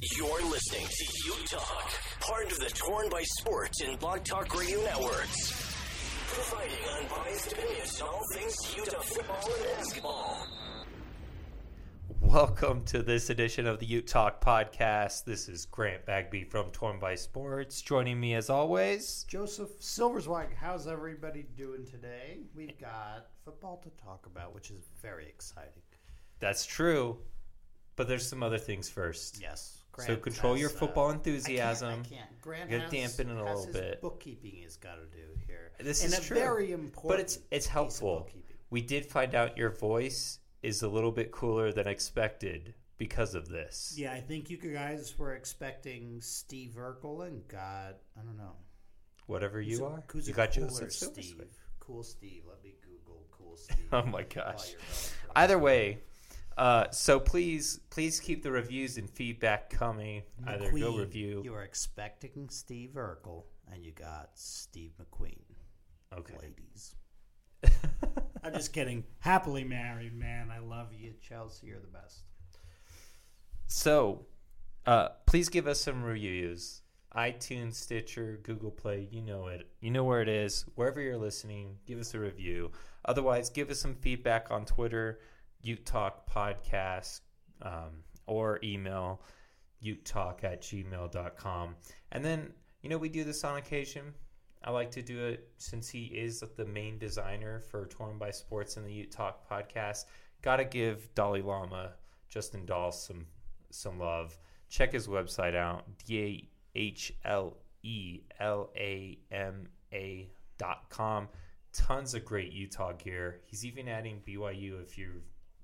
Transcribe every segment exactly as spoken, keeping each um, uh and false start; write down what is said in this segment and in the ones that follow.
You're listening to Ute Talk, part of the Torn by Sports and Blog Talk Radio networks. Providing unbiased opinions on all things Utah football and basketball. Welcome to this edition of the Ute Talk podcast. This is Grant Bagby from Torn by Sports. Joining me as always, Joseph Silverswag. How's everybody doing today? We've got football to talk about, which is very exciting. That's true, but there's some other things first. Yes. Grant so control has, your football uh, enthusiasm. I can't. I can't. Grant You has, gotta dampen it a has little his bit. bookkeeping he's got to do here. This and is a true, very important but it's it's piece of helpful. bookkeeping. We did find out your voice is a little bit cooler than expected because of this. Yeah, I think you guys were expecting Steve Urkel and got, I don't know. Whatever Who's you a, are. Who's you a got cooler Joseph Steve? Silverswag. Cool Steve. Let me Google Cool Steve. Oh my while gosh. you're going through Either it. way, uh, so please, please keep the reviews and feedback coming. Either go McQueen, review. You were expecting Steve Urkel, and you got Steve McQueen. Okay. Ladies. I'm just kidding. Happily married, man. I love you, Chelsea. You're the best. So, uh, please give us some reviews. iTunes, Stitcher, Google Play, you know it. You know where it is. Wherever you're listening, give us a review. Otherwise, give us some feedback on Twitter, Ute Talk Podcast, um, or email utetalk at gmail dot com. And then, you know, we do this on occasion. I like to do it since he is the main designer for Torn by Sports and the Ute Talk Podcast. Got to give Dalai Lama, Justin Dahl, some some love. Check his website out, D A H L E L A M A dot com. Tons of great Utah gear. He's even adding B Y U if you're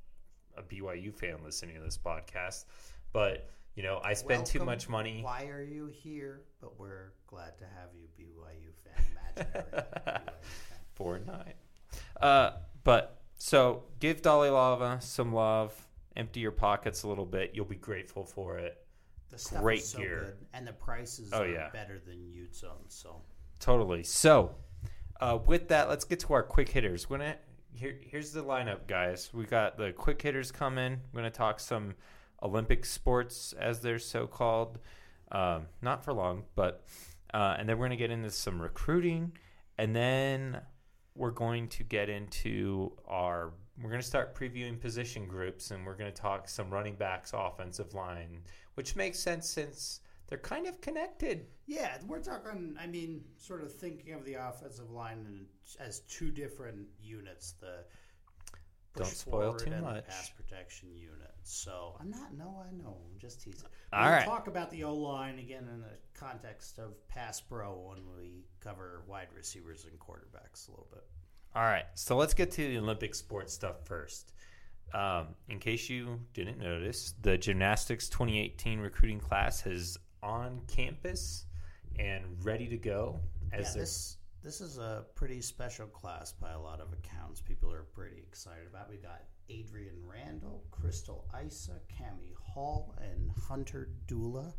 a B Y U fan listening to this podcast. But, you know, I spend too Welcome. much money. Why are you here? But we're glad to have you, B Y U fan. Imaginary B Y U fan. Four nine. Uh, but so give Dalai Lama some love. Empty your pockets a little bit. You'll be grateful for it. The stuff Great is so gear. good, and the prices Oh, are yeah. better than Utes own. So Totally. So uh, with that, let's get to our quick hitters. We're gonna here. Here's the lineup, guys. We got the quick hitters coming. We're gonna talk some Olympic sports, as they're so called. Um, not for long, but uh, and then we're gonna get into some recruiting, and then we're going to get into our. We're going to start previewing position groups, and we're going to talk some running backs, offensive line, which makes sense since they're kind of connected. yeah, we're talking. I mean, sort of thinking of the offensive line in, as two different units. The push Don't spoil forward too and much. the pass protection unit. So I'm not. No, I know. I'm just teasing. All we'll right. talk about the O line again in the context of pass pro when we cover wide receivers and quarterbacks a little bit. All right, so let's get to the Olympic sports stuff first. Um, in case you didn't notice, the gymnastics twenty eighteen recruiting class is on campus and ready to go. As Yeah, they're this this is a pretty special class by a lot of accounts. People are pretty excited about. We got Adrian Randall, Crystal Isa, Cami Hall, and Hunter Dula,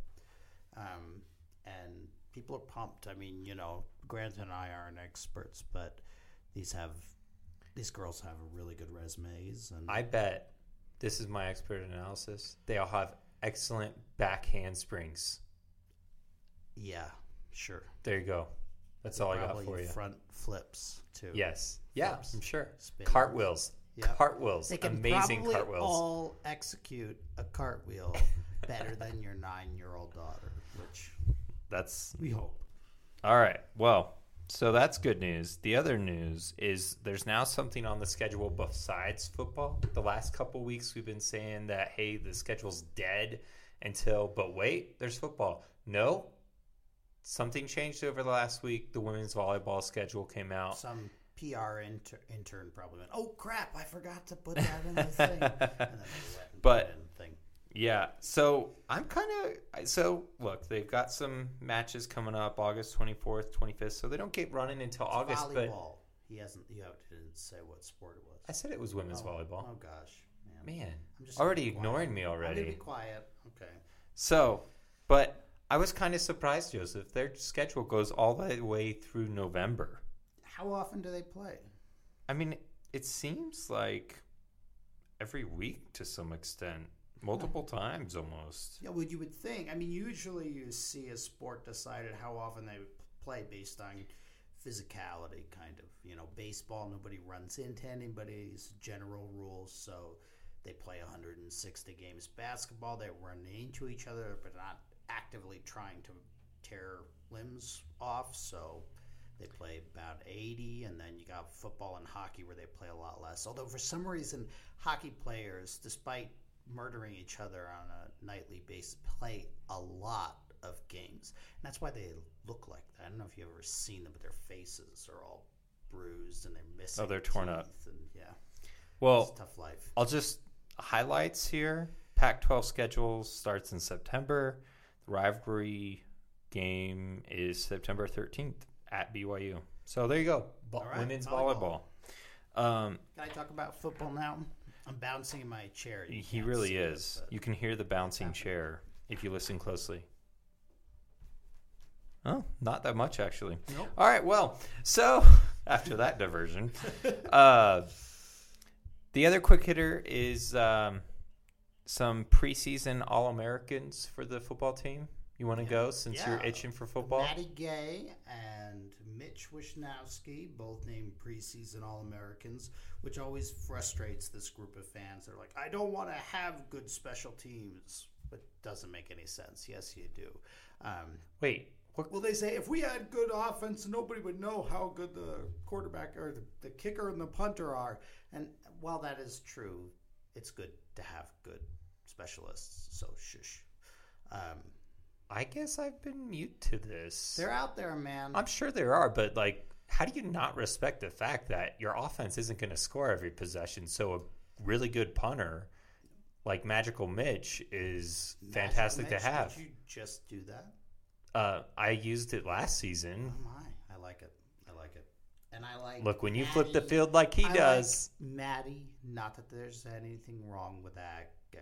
um, and people are pumped. I mean, you know, Grant and I aren't experts, but these have these girls have really good resumes, and I bet this is my expert analysis. They all have excellent back handsprings. yeah, sure. There you go. That's all I got Probably for you. Front flips too. Yes. Yeah, Flips. I'm sure. Spins. Cartwheels. Yep. Cartwheels. They can Amazing probably cartwheels. all execute a cartwheel better than your nine-year-old daughter, which That's we hope. all right. Well, so that's good news. The other news is there's now something on the schedule besides football. The last couple weeks we've been saying that, hey, the schedule's dead until, but wait, there's football. No, something changed over the last week. The women's volleyball schedule came out. Some P R inter- intern probably went, "Oh crap, I forgot to put that in the thing." And then they went and But- put it in the thing. Yeah, so I'm kind of so look. They've got some matches coming up, August twenty-fourth, twenty-fifth. So they don't get running until It's August. But volleyball. He hasn't. You didn't say what sport it was. I said it was women's oh, volleyball. Oh gosh, man. Man, I'm just already gonna be ignoring quiet. me I'm already. gonna be quiet. Okay. So, but I was kind of surprised, Joseph. Their schedule goes all the way through November. How often do they play? I mean, it seems like every week to some extent. multiple times almost. Yeah, well, you would think. I mean, usually you see a sport decided how often they play based on physicality, kind of. You know, baseball, nobody runs into anybody's general rules, so they play one hundred sixty games. Basketball, they run into each other, but not actively trying to tear limbs off, so they play about eighty, and then you got football and hockey where they play a lot less. Although for some reason, hockey players, despite murdering each other on a nightly basis, play a lot of games. And that's why they look like that. I don't know if you've ever seen them, but their faces are all bruised and they're missing. Oh, they're torn teeth up. And, yeah. Well, it's a tough life. I'll just highlights here. Pac twelve schedule starts in September. The rivalry game is September thirteenth at B Y U. So there you go. Bo- right, women's volleyball. volleyball. Um, Can I talk about football now? I'm bouncing in my chair. You he can't really see it, is. but- You can hear the bouncing chair if you listen closely. Oh, not that much actually. Nope. All right, well, so after that diversion, uh, the other quick hitter is um, some preseason All-Americans for the football team. You want to go since Yeah. you're itching for football? Matty Gay and Mitch Wisnowski, both named preseason All-Americans, which always frustrates this group of fans. They're like, I don't want to have good special teams, but doesn't make any sense. Yes, you do. Um, Wait, what? well, they say if we had good offense, nobody would know how good the quarterback or the, the kicker and the punter are. And while that is true, it's good to have good specialists. So shush. Um, I guess I've been mute to this. they're out there, man. I'm sure there are, but like, how do you not respect the fact that your offense isn't going to score every possession? So a really good punter like Magical Mitch is fantastic Magic to Mitch, have. Did you just do that? Uh, I used it last season. Oh my, I like it. I like it. And I like Look, when you Matty, flip the field like he I does. Like Matty, not that there's anything wrong with that guy,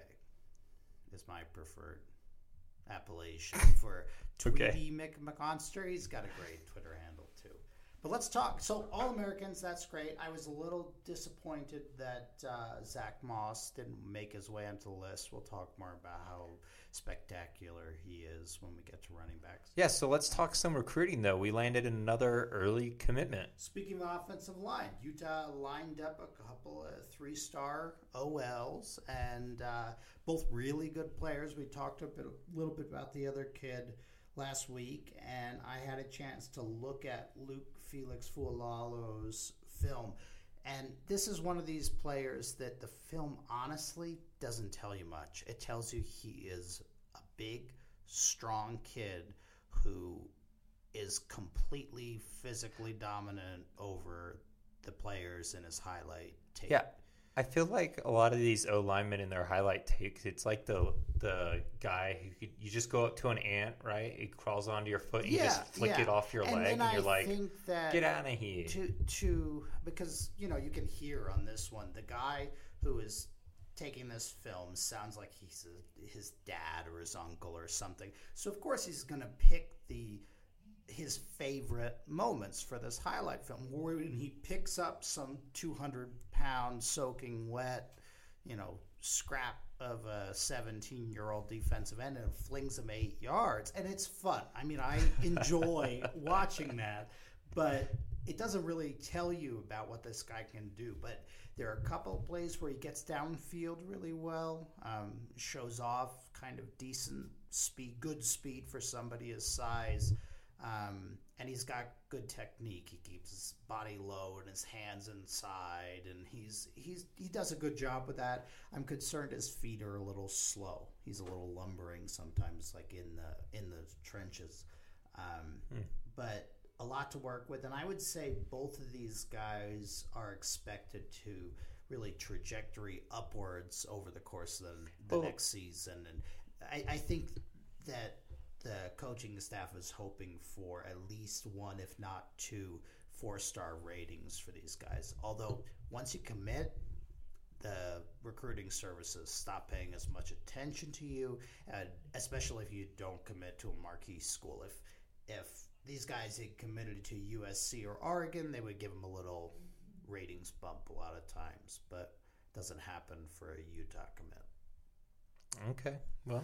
is my preferred appellation for Tweety Okay. Mc McMonster. He's got a great Twitter handle too. But let's talk. So All Americans, that's great. I was a little disappointed that uh, Zach Moss didn't make his way onto the list. We'll talk more about how spectacular he is when we get to running backs. Yeah, so let's talk some recruiting, though. We landed another early commitment. Speaking of offensive line, Utah lined up a couple of three-star O Ls, and uh, both really good players. We talked a, bit, a little bit about the other kid last week, and I had a chance to look at Luke Felix Fualalo's film. And this is one of these players that the film honestly doesn't tell you much. It tells you he is a big, strong kid who is completely physically dominant over the players in his highlight tape. Yeah, I feel like a lot of these O linemen in their highlight takes, it's like the the guy who could, you just go up to an ant, right? It crawls onto your foot, and Yeah, you just flick yeah. it off your And leg, then and you're I like, think that get out of here. to to because you know you can hear on this one the guy who is taking this film sounds like he's a, his dad or his uncle or something. So of course he's going to pick the his favorite moments for this highlight film, when he picks up some two hundred pound soaking wet, you know, scrap of a seventeen year old defensive end and flings him eight yards, and it's fun. I mean, I enjoy watching that, but it doesn't really tell you about what this guy can do. But there are a couple of plays where he gets downfield really well, um, shows off kind of decent speed, good speed for somebody his size. Um, and he's got good technique. He keeps his body low and his hands inside, and he's he's he does a good job with that. I'm concerned his feet are a little slow. He's a little lumbering sometimes, like in the in the trenches. Um, Hmm. But a lot to work with, and I would say both of these guys are expected to really trajectory upwards over the course of the, the Well- next season. And I, I think that the coaching staff is hoping for at least one, if not two, four-star ratings for these guys. Although once you commit, the recruiting services stop paying as much attention to you, and especially if you don't commit to a marquee school. If if these guys had committed to U S C or Oregon, they would give them a little ratings bump a lot of times, but it doesn't happen for a Utah commit. Okay. Well,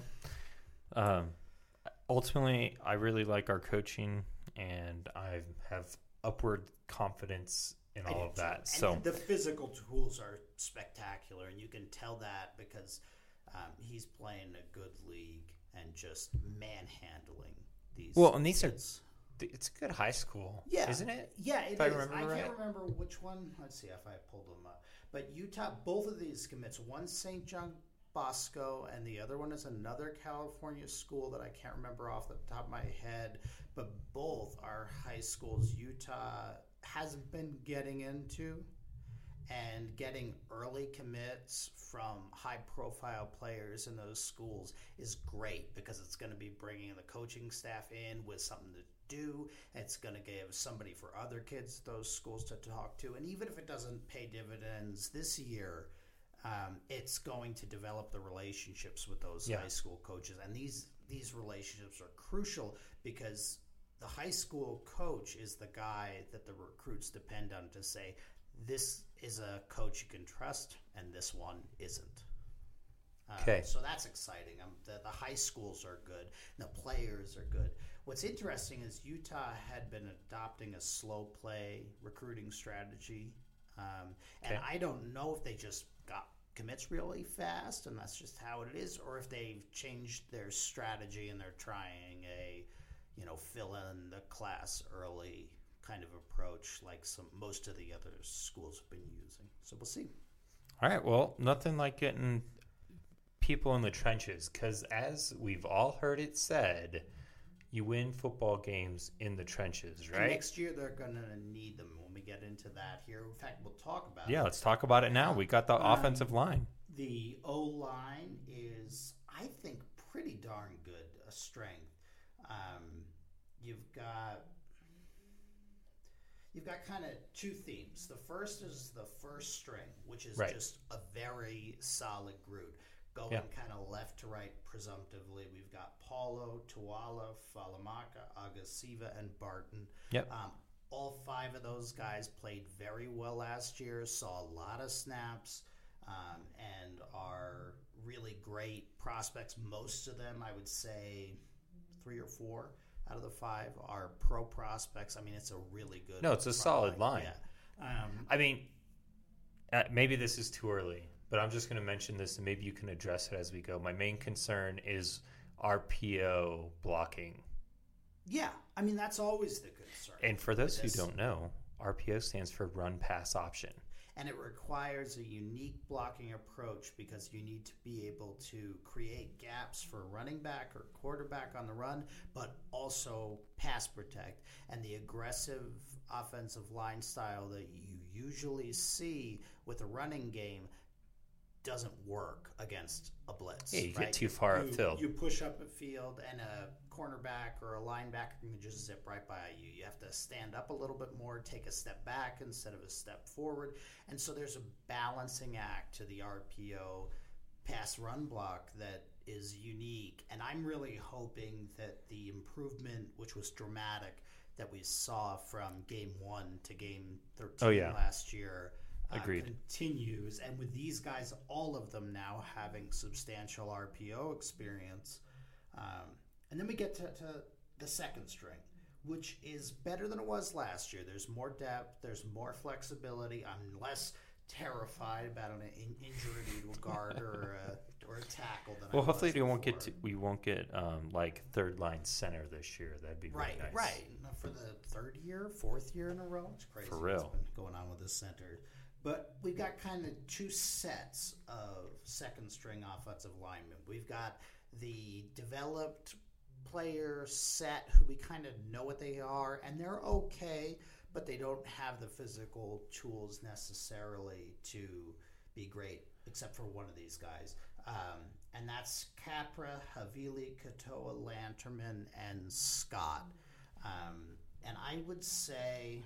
um, ultimately, I really like our coaching, and I have upward confidence in all of that. And So the physical tools are spectacular, and you can tell that because um, he's playing a good league and just manhandling these. Well, and these kids. are it's a good high school, Yeah, isn't it? Yeah, it If I is. remember I right. can't remember which one. Let's see if I pulled them up. But Utah, both of these commits. One's Saint John Bosco, and the other one is another California school that I can't remember off the top of my head. But both are high schools Utah hasn't been getting into, and getting early commits from high-profile players in those schools is great because it's going to be bringing the coaching staff in with something to do. It's going to give somebody for other kids those schools to talk to. And even if it doesn't pay dividends this year, um, it's going to develop the relationships with those Yeah. high school coaches. And these these relationships are crucial because the high school coach is the guy that the recruits depend on to say, this is a coach you can trust, and this one isn't. Uh, Okay. So that's exciting. Um, the, the high schools are good. The players are good. What's interesting is Utah had been adopting a slow play recruiting strategy. Um, and Okay. I don't know if they just got commits really fast, and that's just how it is, or if they've changed their strategy and they're trying a, you know, fill in the class early kind of approach like some most of the other schools have been using. So we'll see. All right. Well, nothing like getting people in the trenches, because as we've all heard it said, you win football games in the trenches, And right? next year they're going to need them when we get into that here. In fact, we'll talk about Yeah, it. let's talk about it now. We got the Um, offensive line. The O-line is, I think, pretty darn good a strength. Um, you've got you've got kind of two themes. The first is the first string, which is Right. just a very solid group. Going Yeah. kind of left to right presumptively. We've got Paulo, Tuala, Falamaka, Agasiva, and Barton. Yep. Um, all five of those guys played very well last year, saw a lot of snaps, um, and are really great prospects. Most of them, I would say three or four out of the five are pro prospects. I mean, it's a really good No, it's a front solid line. Yeah. Um, I mean, uh, maybe this is too early, but I'm just going to mention this, and maybe you can address it as we go. My main concern is R P O blocking. yeah, I mean, that's always the concern. And for those who This- don't know, R P O stands for run pass option. And it requires a unique blocking approach because you need to be able to create gaps for running back or quarterback on the run, but also pass protect. And the aggressive offensive line style that you usually see with a running game doesn't work against a blitz. Yeah, you get right? too far you, upfield. You push up a field, and a cornerback or a linebacker can just zip right by you. You have to stand up a little bit more, take a step back instead of a step forward. And so there's a balancing act to the R P O pass run block that is unique. And I'm really hoping that the improvement, which was dramatic, that we saw from game one to game thirteen Oh, yeah. last year, Uh, Agreed. continues. And with these guys, all of them now having substantial R P O experience. Um, and then we get to, to the second string, which is better than it was last year. There's more depth. There's more flexibility. I'm less terrified about an in- injury to a guard or a, or a tackle than Well, I hopefully was we won't get to, before. we won't get um, like third line center this year. That'd be really Right, nice. right. For the third year, fourth year in a row. It's crazy For what's real. been going on with the center. But we've got kind of two sets of second string offensive linemen. We've got the developed player set who we kind of know what they are, and they're okay, but they don't have the physical tools necessarily to be great, except for one of these guys. Um, and that's Capra, Havili, Katoa, Lanterman, and Scott. Um, and I would say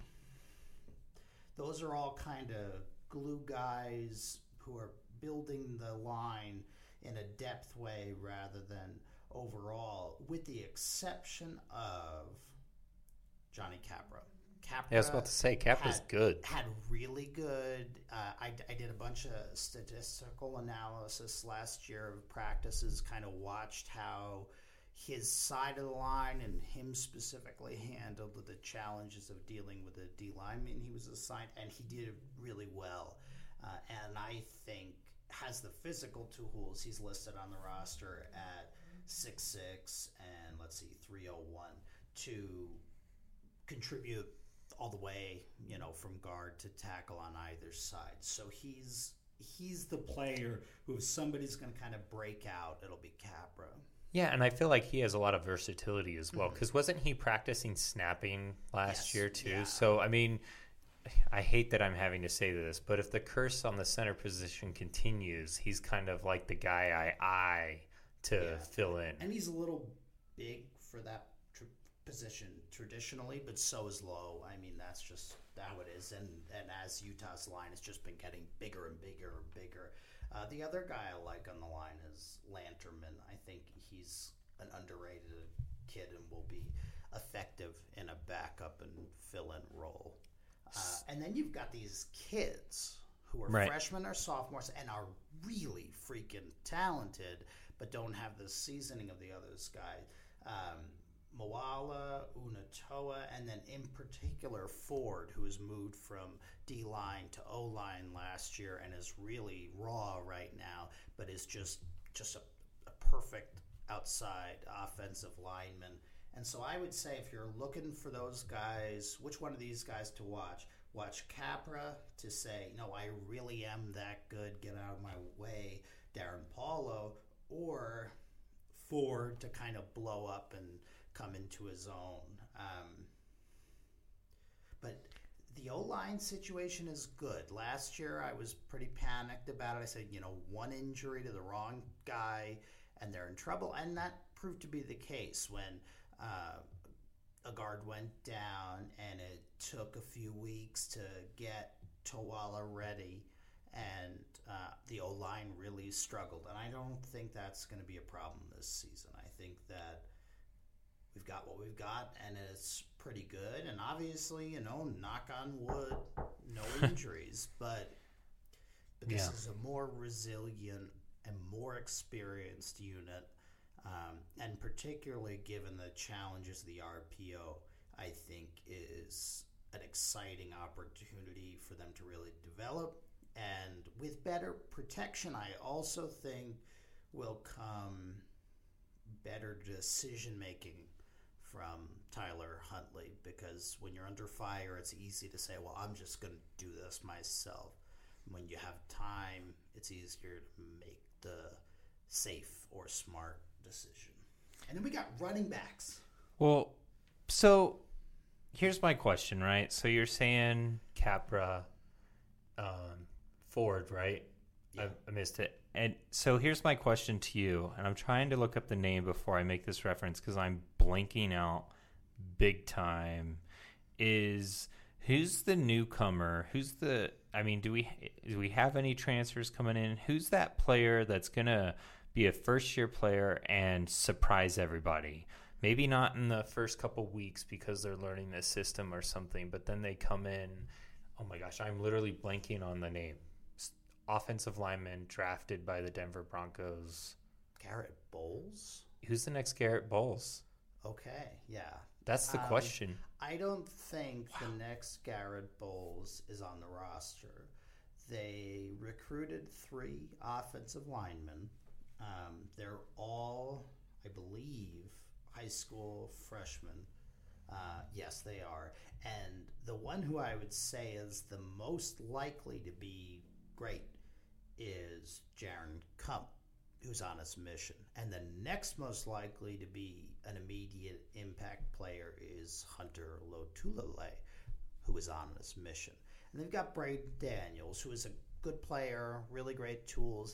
those are all kind of glue guys who are building the line in a depth way rather than overall, with the exception of Johnny Capra. Capra Yeah, I was about to say, Capra's had, good. Had really good. Uh, I, I did a bunch of statistical analysis last year of practices, kind of watched how his side of the line and him specifically handled the challenges of dealing with the D lineman he was assigned, and he did it really well. Uh, and I think has the physical tools. He's listed on the roster at six six and let's see, three oh one to contribute all the way, you know, from guard to tackle on either side. So he's he's the player who, if somebody's going to kind of break out, it'll be Capra. Yeah, and I feel like he has a lot of versatility as well, because wasn't he practicing snapping last Yes, year too? yeah. So, I mean, I hate that I'm having to say this, but if the curse on the center position continues, he's kind of like the guy I eye to Yeah. fill in. And he's a little big for that tr- position traditionally, but so is Lowe. I mean, that's just how it is. And, and as Utah's line has just been getting bigger and bigger and bigger. Uh, the other guy I like on the line is Lanterman. I think he's an underrated kid and will be effective in a backup and fill-in role. Uh, and then you've got these kids who are Right. freshmen or sophomores and are really freaking talented, but don't have the seasoning of the others guys. Um, Moala, Unatoa, and then in particular Ford, who has moved from D-line to O-line last year and is really raw right now, but is just just a, a perfect outside offensive lineman. And so I would say if you're looking for those guys, which one of these guys to watch? Watch Capra to say, no, I really am that good, get out of my way, Darren Paulo, or Ford to kind of blow up and come into his own. Um, but the O-line situation is good. Last year I was pretty panicked about it. I said, you know, one injury to the wrong guy and they're in trouble. And that proved to be the case when uh, a guard went down and it took a few weeks to get Tawala ready. And uh, the O-line really struggled. And I don't think that's going to be a problem this season. I think that we've got what we've got, and it's pretty good. And obviously, you know, knock on wood, no injuries. But, but this Yeah. is a more resilient and more experienced unit. Um, and particularly given the challenges of the R P O, I think is an exciting opportunity for them to really develop. And with better protection, I also think will come better decision-making from Tyler Huntley, because when you're under fire, it's easy to say, well, I'm just going to do this myself. When you have time, it's easier to make the safe or smart decision. And then we got running backs. Well, so here's my question, right? So you're saying Capra, um, Ford, right? Yeah. I, I missed it. And so here's my question to you, and I'm trying to look up the name before I make this reference because I'm blanking out big time. Is who's the newcomer? Who's the? I mean, do we do we have any transfers coming in? Who's that player that's gonna be a first year player and surprise everybody? Maybe not in the first couple weeks because they're learning the system or something, but then they come in. Oh my gosh, I'm literally blanking on the name. Offensive lineman drafted by the Denver Broncos. Garrett Bowles? Who's the next Garrett Bowles? Okay, yeah. That's the Um, question. I don't think the next Garrett Bowles is on the roster. They recruited three offensive linemen. Um, they're all, I believe, high school freshmen. Uh, yes, they are. And the one who I would say is the most likely to be great is Jaron Kump, who's on his mission. And the next most likely to be an immediate impact player is Hunter Lotulelei, who is on his mission. And they've got Braden Daniels, who is a good player, really great tools,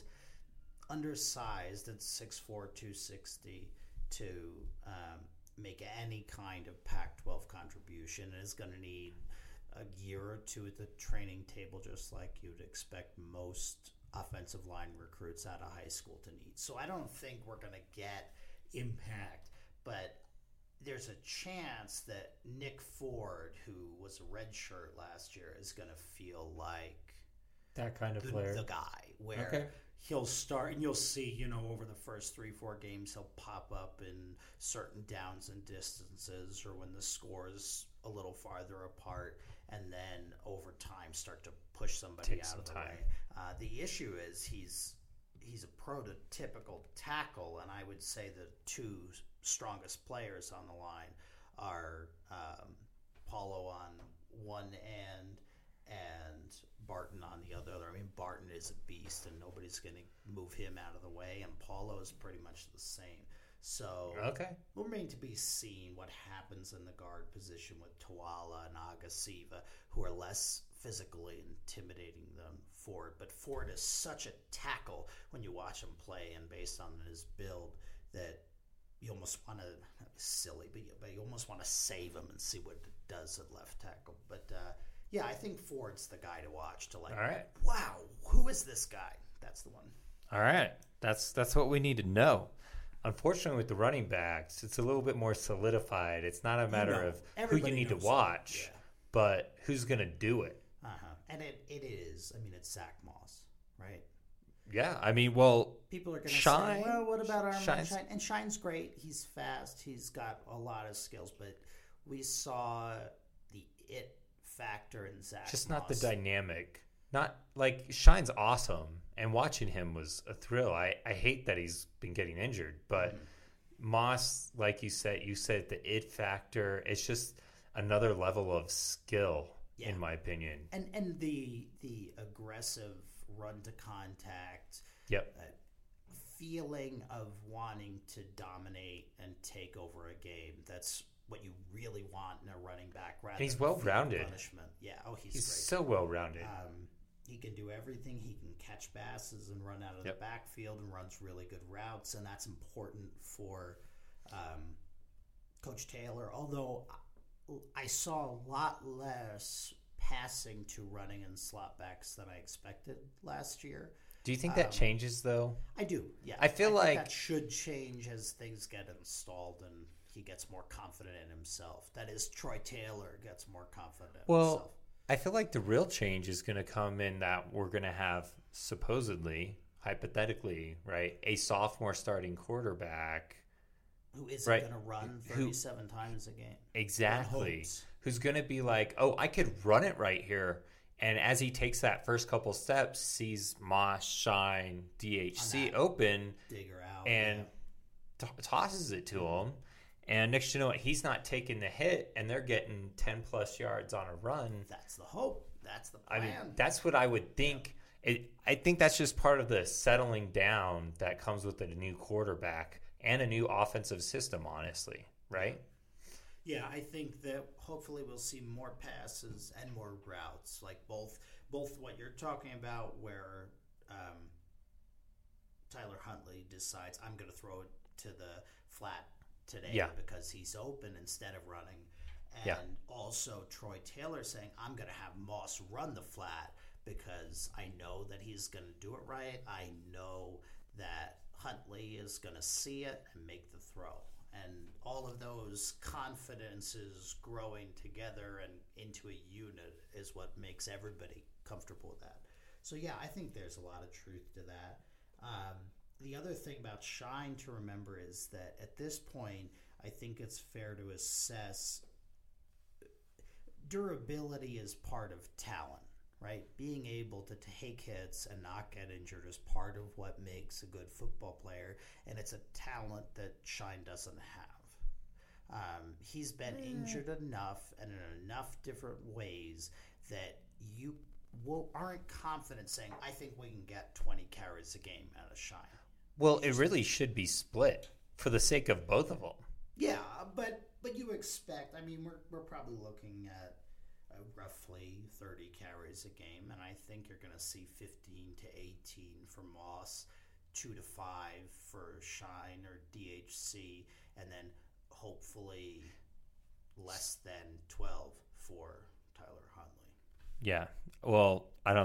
undersized at six four, two sixty to um, make any kind of Pac twelve contribution, and is going to need a year or two at the training table, just like you'd expect most offensive line recruits out of high school to need. So I don't think we're going to get impact, but there there's a chance that Nick Ford, who was a red shirt last year, is going to feel like that kind of the, player, the guy where okay. he'll start, and you'll see, you know, over the first three, four games, he'll pop up in certain downs and distances, or when the score's a little farther apart, and then over time start to push somebody Take out some of the time. way. Uh, the issue is he's he's a prototypical tackle, and I would say the two strongest players on the line are um, Paulo on one end and Barton on the other. I mean, Barton is a beast, and nobody's going to move him out of the way, and Paulo is pretty much the same. So okay. will remain to be seen what happens in the guard position with Tuala and Agasiva, who are less physically intimidating than Ford. But Ford is such a tackle when you watch him play, and based on his build, that you almost want to, silly, but you, but you almost want to save him and see what it does at left tackle. But uh, yeah, I think Ford's the guy to watch. To like, all right, wow, who is this guy? That's the one. All right, that's that's what we need to know. Unfortunately, with the running backs, it's a little bit more solidified. It's not a matter You know, of who everybody you need to knows watch, that. Yeah. but who's going to do it. Uh-huh. And it, it is. I mean, it's Zach Moss, right? Yeah, I mean, well, People are going to Shine, say, well, what about Armand Shine's- Shine? And Shine's great. He's fast. He's got a lot of skills. But we saw the it factor in Zach just Moss. not the dynamic. Not like Shine's awesome, and watching him was a thrill. I, I hate that he's been getting injured, but Mm-hmm. Moss, like you said, you said the it factor. It's just another level of skill, Yeah. in my opinion. And, and the, the aggressive run to contact, Yep. uh, feeling of wanting to dominate and take over a game. That's what you really want in a running back. Rather And he's than feeling well-rounded. punishment. Yeah. Oh, he's, He's great. so well rounded. Um, he can do everything. He can catch passes and run out of Yep. the backfield and runs really good routes, and that's important for um, Coach Taylor. Although I saw a lot less passing to running and slot backs than I expected last year. Do you think that um, changes though? I do. Yeah, I feel think like- that should change as things get installed and he gets more confident in himself. That is, Troy Taylor gets more confident in Well, himself. I feel like the real change is going to come in that we're going to have supposedly, hypothetically, right, a sophomore starting quarterback. Who isn't right. going to run Who- thirty-seven times a game? Exactly. hopes. Who's going to be like, oh, I could run it right here. And as he takes that first couple steps, sees Moss, Shine, D H C On that open, Digger out. and yeah. t- tosses it to him. And next you know it, he's not taking the hit, and they're getting ten plus yards on a run. That's the hope. That's the I plan. mean, that's what I would think. It, I think that's just part of the settling down that comes with a new quarterback and a new offensive system, honestly, right? Yeah, I think that hopefully we'll see more passes and more routes, like both both what you're talking about, where um, Tyler Huntley decides I'm going to throw it to the flat today Yeah. because he's open instead of running, and Yeah. also Troy Taylor saying I'm going to have Moss run the flat because I know that he's going to do it right. I know that Huntley is going to see it and make the throw. And all of those confidences growing together and into a unit is what makes everybody comfortable with that. So, yeah, I think there's a lot of truth to that. Um, the other thing about Shine to remember is that at this point, I think it's fair to assess durability is part of talent, right? Being able to take hits and not get injured is part of what makes a good football player, and it's a talent that Shine doesn't have. Um, he's been injured enough and in enough different ways that you will, aren't confident saying, I think we can get twenty carries a game out of Shine. Well, it really should be split for the sake of both of them. Yeah, but but you expect, I mean, we're, we're probably looking at uh, roughly thirty carries a game, and I think you're going to see fifteen to eighteen for Moss, two to five for Shine or D H C, and then hopefully less than twelve for Tyler Huntley. Yeah. Well, I don't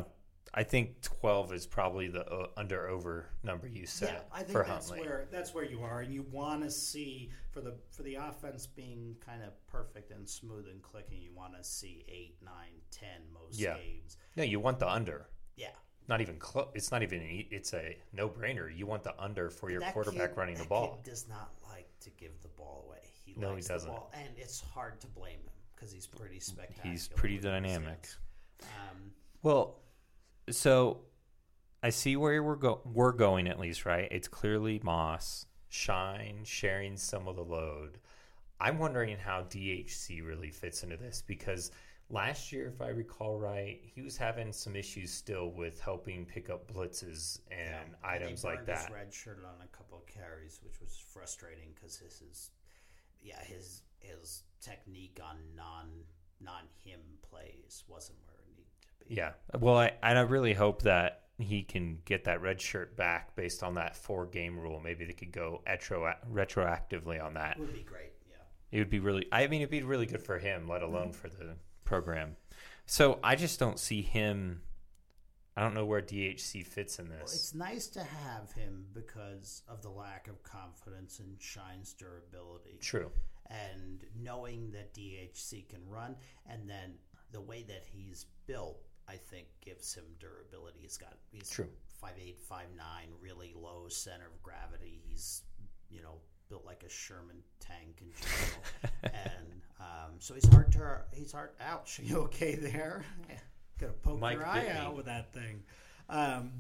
I think twelve is probably the uh, under over number you set Yeah, I think for that's Huntley. where that's where you are, and you want to see for the for the offense being kind of perfect and smooth and clicking. You want to see eight, nine, ten most Yeah. games. No, you want the under. Yeah, Not even close. It's not even. e- It's a no brainer. You want the under for your That quarterback kid- running the that ball. kid does not like to give the ball away. He No, he likes doesn't. The ball, and it's hard to blame him because he's pretty spectacular. He's pretty with his dynamic. hands. Um, Well, so I see where we're go we're going at least, right? It's clearly Moss, Shine sharing some of the load. I'm wondering how D H C really fits into this because last year, if I recall right, he was having some issues still with helping pick up blitzes and yeah, items and he like burned that. His red shirt on a couple of carries, which was frustrating because his is, yeah, his his technique on non non him plays wasn't where it needed to be. Yeah. Well, I and I really hope that he can get that red shirt back based on that four game rule. Maybe they could go retro retroactively on that. It would be great. Yeah. It would be really, I mean, it'd be really good for him, let alone for the program. So I just don't see him. I don't know where D H C fits in Well, this. it's nice to have him because of the lack of confidence in Shine's durability. True. And knowing that D H C can run, and then the way that he's built, I think gives him durability. He's got he's True. five eight, five nine, really low center of gravity. He's, you know, built like a Sherman tank in general. and um, so he's hard to he's hard ouch, you okay there? Gonna poke Mike your eye bit me. out with that thing. Um,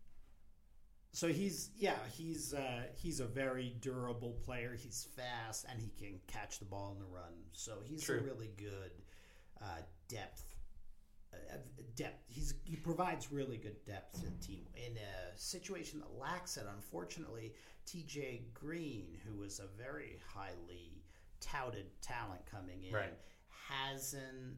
so he's yeah he's uh, he's a very durable player. He's fast and he can catch the ball in the run. So he's True. a really good uh, depth. Uh, depth. He's he provides really good depth to the team in a situation that lacks it. Unfortunately, T J Green, who was a very highly touted talent coming in, Right. hasn't.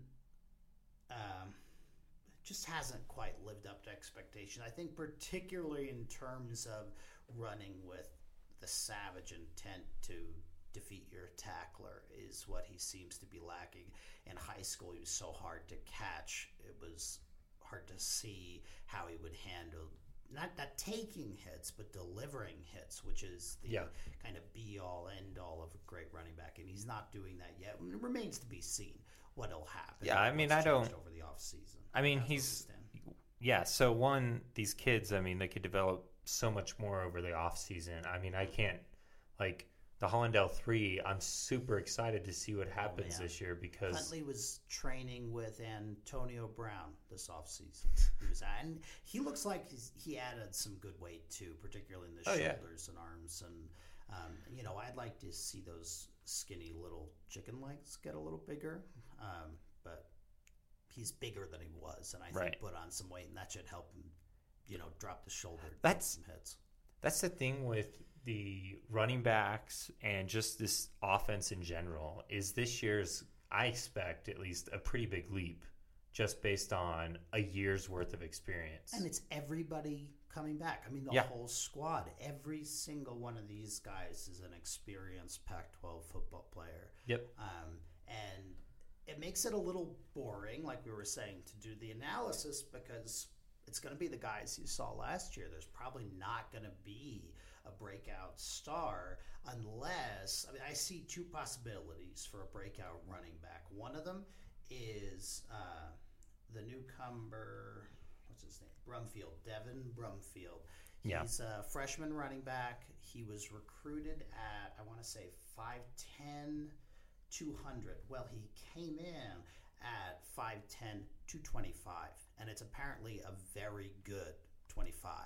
Um, just hasn't quite lived up to expectation. I think particularly in terms of running with the savage intent to defeat your tackler is what he seems to be lacking. In high school, he was so hard to catch. It was hard to see how he would handle not not taking hits, but delivering hits, which is the Yeah. kind of be-all, end-all of a great running back. And he's not doing that yet. It remains to be seen what'll happen. Yeah, I mean, what's I don't- changed over the offseason. I mean, That's where we he's stand. yeah. So one, these kids, I mean, they could develop so much more over the off season. I mean, I can't like the Hollindale three. I'm super excited to see what happens man. this year because Huntley was training with Antonio Brown this offseason. He was, and he looks like he's, he added some good weight too, particularly in the Oh, yeah. shoulders and arms. And um, you know, I'd like to see those skinny little chicken legs get a little bigger. Um, but he's bigger than he was, and I think Right. put on some weight, and that should help him, you know, drop the shoulder. take That's- some hits. that's the thing with the running backs and just this offense in general is this year's, I expect at least a pretty big leap just based on a year's worth of experience. And it's everybody coming back. I mean, the Yeah. whole squad. Every single one of these guys is an experienced Pac twelve football player. Yep. Um, and it makes it a little boring, like we were saying, to do the analysis because it's going to be the guys you saw last year. There's probably not going to be a breakout star unless, I mean, I see two possibilities for a breakout running back. One of them is uh, the newcomer, what's his name? Brumfield, Devin Brumfield. Yeah. He's a freshman running back. He was recruited at, I want to say, five ten, two hundred. Well, he came in at five ten, two twenty-five, and it's apparently a very good twenty-five.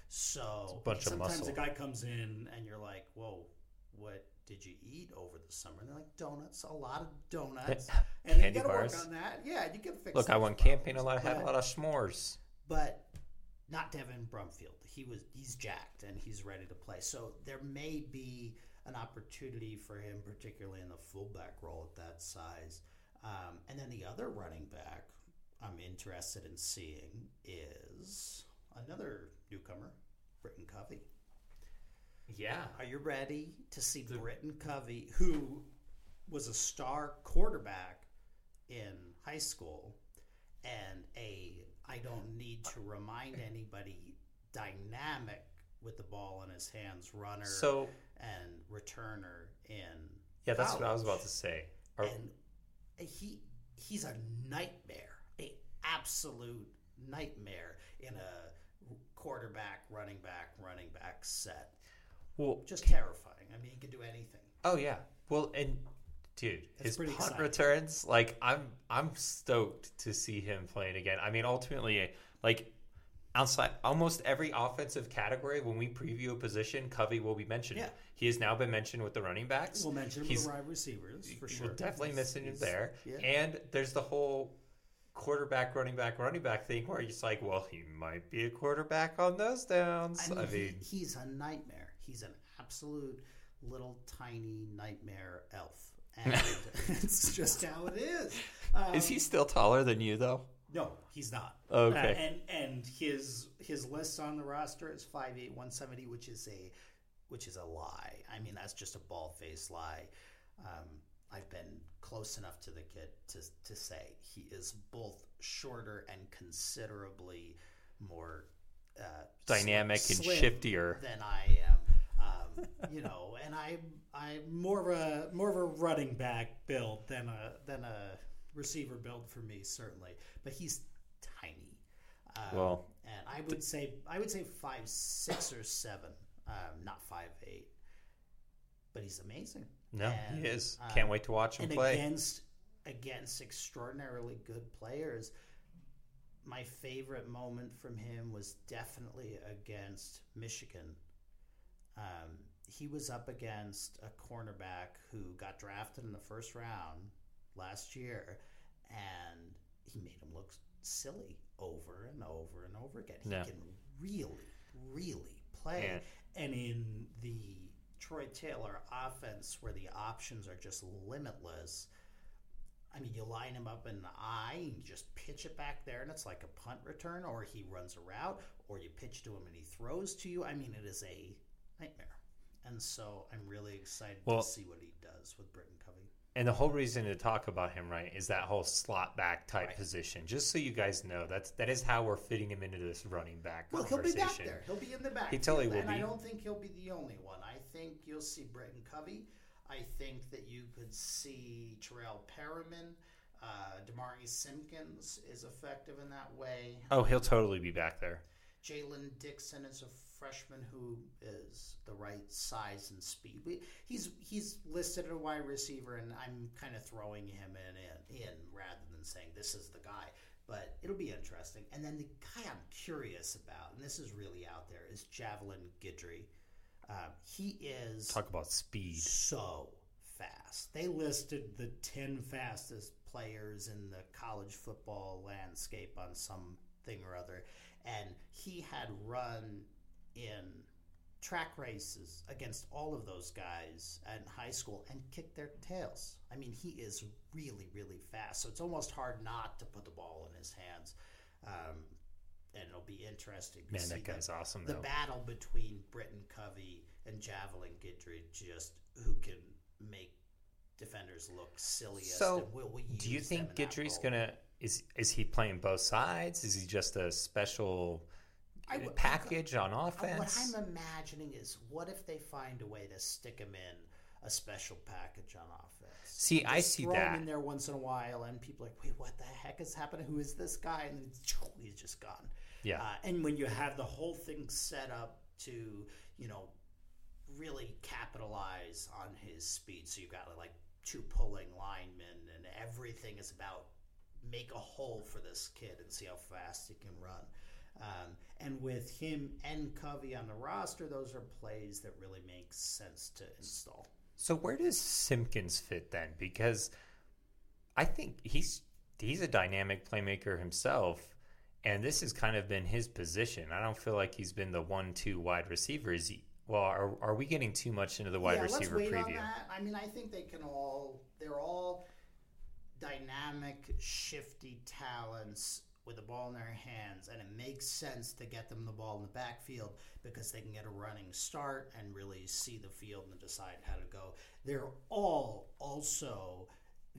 So It's a bunch of sometimes muscle. a guy comes in and you're like, whoa, what did you eat over the summer? And they're like, donuts, a lot of donuts. And Candy you got to work bars. on that. Yeah, you can fix Look, I those went camping a problems. lot. I had a But- lot of s'mores. but not Devin Brumfield. He was he's jacked and he's ready to play. So there may be an opportunity for him, particularly in the fullback role at that size. Um, and then the other running back I'm interested in seeing is another newcomer, Britton Covey. Yeah. Are you ready to see Britton Covey, who was a star quarterback in high school and a I don't need to remind anybody. Dynamic with the ball in his hands, runner So and returner in yeah, that's college. what I was about to say. Are, And he he's a nightmare, a absolute nightmare in a quarterback, running back, running back set. well, Just terrifying. I mean, he can do anything. oh yeah. Well, and dude, That's his pretty punt exciting. returns, like I'm, I'm stoked to see him playing again. I mean, ultimately, like outside almost every offensive category, when we preview a position, Covey will be mentioned. Yeah. He has now been mentioned with the running backs. We'll mention him He's- with the wide receivers for sure. We're definitely He's- missing him he's- there. Yeah. And there's the whole quarterback, running back, running back thing where you're just like, well, he might be a quarterback on those downs. I mean, I mean, he, he's a nightmare. He's an absolute little tiny nightmare elf. And it's just how it is. Um, is he still taller than you, though? No, he's not. Okay. Uh, and and his his list on the roster is five eight, one seventy, which is a which is a lie. I mean, that's just a bald-faced lie. Um, I've been close enough to the kid to to say he is both shorter and considerably more uh, Dynamic slim, and slim shiftier. than I am. Um, you know, and I I'm more of a more of a running back build than a than a receiver build for me, certainly. But he's tiny. Um, Well, and I would say I would say five six or seven, um, not five eight. But he's amazing. No, And, he is. um, Can't wait to watch him and play. against against extraordinarily good players. My favorite moment from him was definitely against Michigan. Um, he was up against a cornerback who got drafted in the first round last year, and he made him look silly over and over and over again. He Yeah. can really, really play. Yeah. And in the Troy Taylor offense, where the options are just limitless, I mean, you line him up in the eye and you just pitch it back there, and it's like a punt return, or he runs a route, or you pitch to him and he throws to you. I mean, it is a nightmare. And so I'm really excited Well- to see what he does with Britton Covey. And the whole reason to talk about him, right, is that whole slot back type Right. position. Just so you guys know, that's that is how we're fitting him into this running back Well, he'll be conversation. back there. He'll be in the back. He totally will and be. I don't think he'll be the only one. I think you'll see Britton Covey. I think that you could see Terrell Perriman. Uh, Damari Simpkins is effective in that way. Oh, he'll totally be back there. Jalen Dixon is a freshman who is the right size and speed. We, he's he's listed as a wide receiver, and I'm kind of throwing him in, in in rather than saying this is the guy. But it'll be interesting. And then the guy I'm curious about, and this is really out there, is Javelin Guidry. Uh, he is Talk about speed. so fast. They listed the ten fastest players in the college football landscape on something or other, and he had run in track races against all of those guys in high school and kicked their tails. I mean, he is really, really fast, so it's almost hard not to put the ball in his hands. Um, and it'll be interesting to Man, see that guy's the, awesome, the though. battle between Britton Covey and Javelin Guidry, just who can make defenders look silliest. So, and will we do you use them think in that Guidry's role? gonna is is he playing both sides? Is he just a special I would- package on Uh, offense? What I'm imagining is, what if they find a way to stick him in a special package on offense? See, I Just see throw that. him in there once in a while, and people are like, wait, what the heck is happening? Who is this guy? And then he's just gone. Yeah. Uh, and when you have the whole thing set up to, you know, really capitalize on his speed, so you've got like two pulling linemen, and everything is about make a hole for this kid and see how fast he can run. Um, and with him and Covey on the roster, those are plays that really make sense to install. So where does Simpkins fit then? Because I think he's he's a dynamic playmaker himself, and this has kind of been his position. I don't feel like he's been the one-two wide receiver. Is he? Well, are, are we getting too much into the wide yeah, receiver let's wait preview? on that. I mean, I think they can all, they're all dynamic, shifty talents with the ball in their hands, and it makes sense to get them the ball in the backfield because they can get a running start and really see the field and decide how to go. They're all also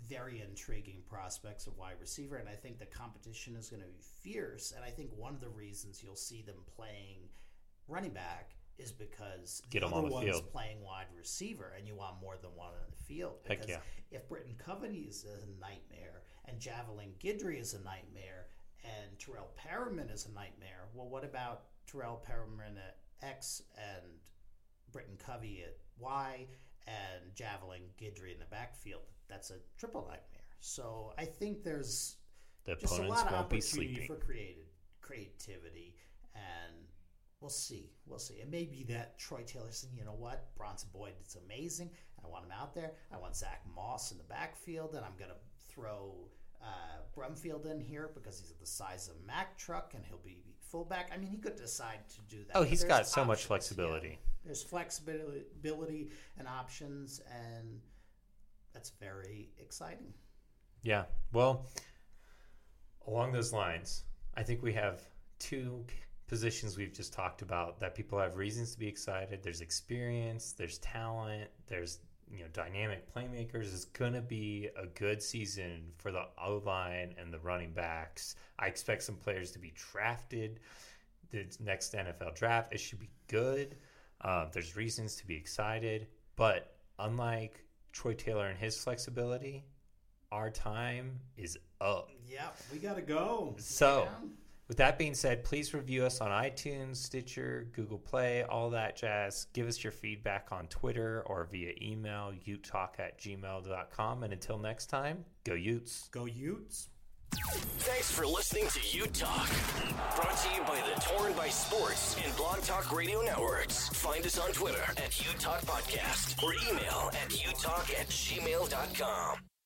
very intriguing prospects of wide receiver, and I think the competition is going to be fierce. And I think one of the reasons you'll see them playing running back is because Get the them other on the one's field. playing wide receiver, and you want more than one on the field. Heck Because yeah. if Britton Covey is a nightmare, and Javelin Guidry is a nightmare, and Terrell Perriman is a nightmare, well, what about Terrell Perriman at X and Britton Covey at Y and Javelin Guidry in the backfield? That's a triple nightmare. So I think there's The just a opponents lot of won't be opportunity sleeping. for creative creativity, and we'll see. We'll see. It may be that Troy Taylor said, you know what, Bronson Boyd is amazing. I want him out there. I want Zach Moss in the backfield, and I'm going to throw uh, Brumfield in here because he's the size of a Mack truck, and he'll be fullback. I mean, he could decide to do that. Oh, but he's there's got so much options. flexibility. Yeah. There's flexibility and options, and that's very exciting. Yeah. Well, along those lines, I think we have two positions we've just talked about that people have reasons to be excited. There's experience, there's talent, there's you know dynamic playmakers. It's going to be a good season for the O-line and the running backs. I expect some players to be drafted. The next N F L draft, it should be good. Uh, there's reasons to be excited. But unlike Troy Taylor and his flexibility, our time is up. Yeah, we got to go. So, man. With that being said, please review us on iTunes, Stitcher, Google Play, all that jazz. Give us your feedback on Twitter or via email, utalk at gmail dot com. And until next time, go Utes. Go Utes. Thanks for listening to U Talk. Brought to you by the Torn by Sports and Blog Talk Radio Networks. Find us on Twitter at U Talk Podcast or email at utalk at gmail dot com.